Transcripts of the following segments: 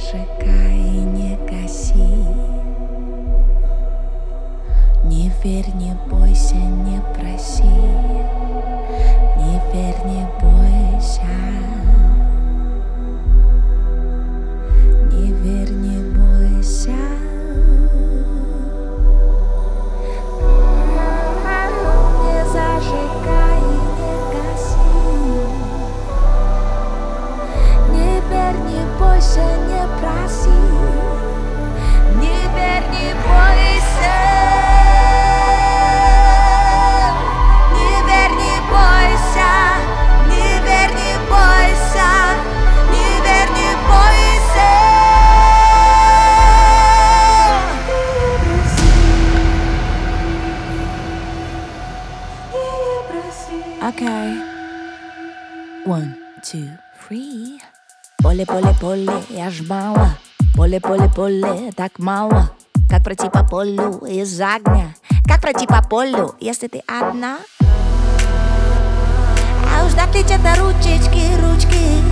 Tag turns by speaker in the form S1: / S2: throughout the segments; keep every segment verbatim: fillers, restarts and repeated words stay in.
S1: зажигай и не гаси. Не верь, не бойся, не проси. Не верь, не бойся. Не верь, не бойся. Не зажигай и не гаси. Не верь, не бойся, не проси. Не верь, не бойся. Не верь, не бойся. Не верь, не бойся. Не верь, не бойся. Okay. One, two, three. Поле, поле, поле, я ж мало. Поле, поле, поле, так мало. Как пройти по полю из огня? Как пройти по полю, если ты одна? А уж отличат до ручечки, ручки.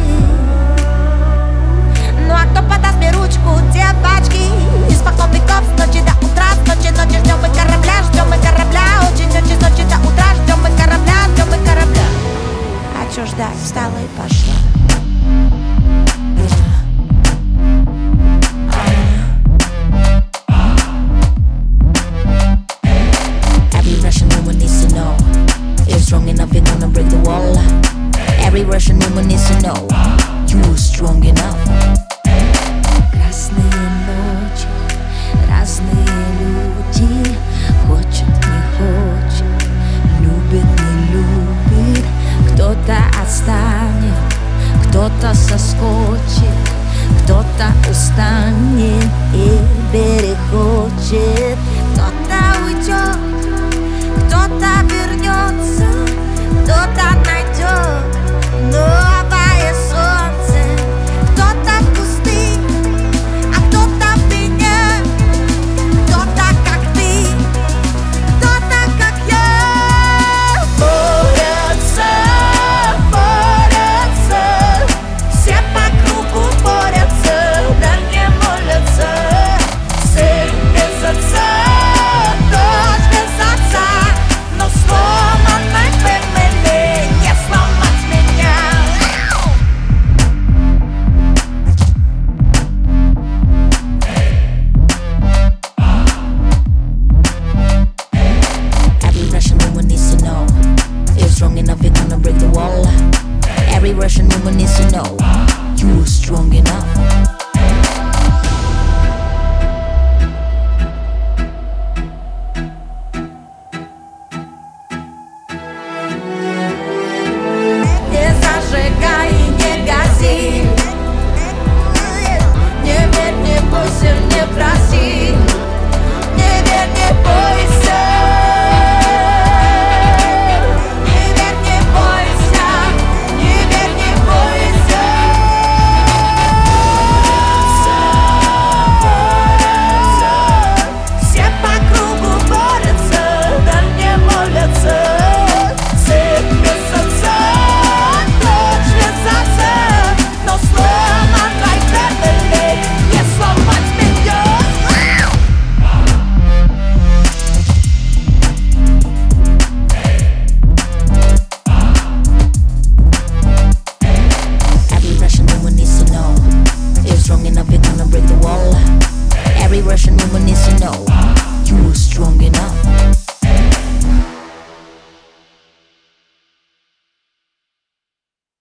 S1: Ну а кто подаст мне ручку, девочки? Из поклонников с ночи до утра, с ночи, ночи ждем мы корабля, ждем мы корабля. Очень-очень с ночи до утра, ждем мы корабля, ждем мы корабля. А чё ждать, встала и пошла. Strong enough, you're gonna break the wall. Every Russian woman needs to know you're strong enough. Красные ночи, разные люди. Хочет, не хочет, любит, не любит. Кто-то отстанет, кто-то соскочит, кто-то устанет и перехочет. Кто-то уйдет, кто-то вернется, кто-то найдет новое солнце. Кто-то в пустыне, а кто-то в меня. Кто-то как ты, кто-то как я. Борются, борются, все по кругу борются, да не молятся. Сын без отца, дочь без отца. Сломанной фэмили не сломать меня. Every Russian woman needs to know you're strong enough, you're gonna break the wall. Every Russian woman needs to know you're strong enough. Зажигай и не гаси. Не верь, не бойся, не проси.